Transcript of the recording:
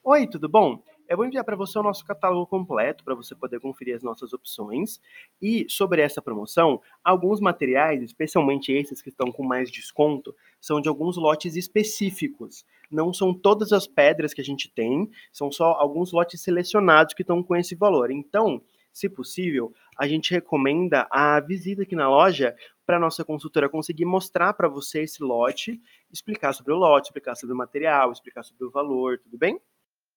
Oi, tudo bom? Eu vou enviar para você o nosso catálogo completo para você poder conferir as nossas opções. E sobre essa promoção, alguns materiais, especialmente esses que estão com mais desconto, são de alguns lotes específicos. Não são todas as pedras que a gente tem, são só alguns lotes selecionados que estão com esse valor. Então, se possível, a gente recomenda a visita aqui na loja para a nossa consultora conseguir mostrar para você esse lote, explicar sobre o lote, explicar sobre o material, explicar sobre o valor, tudo bem?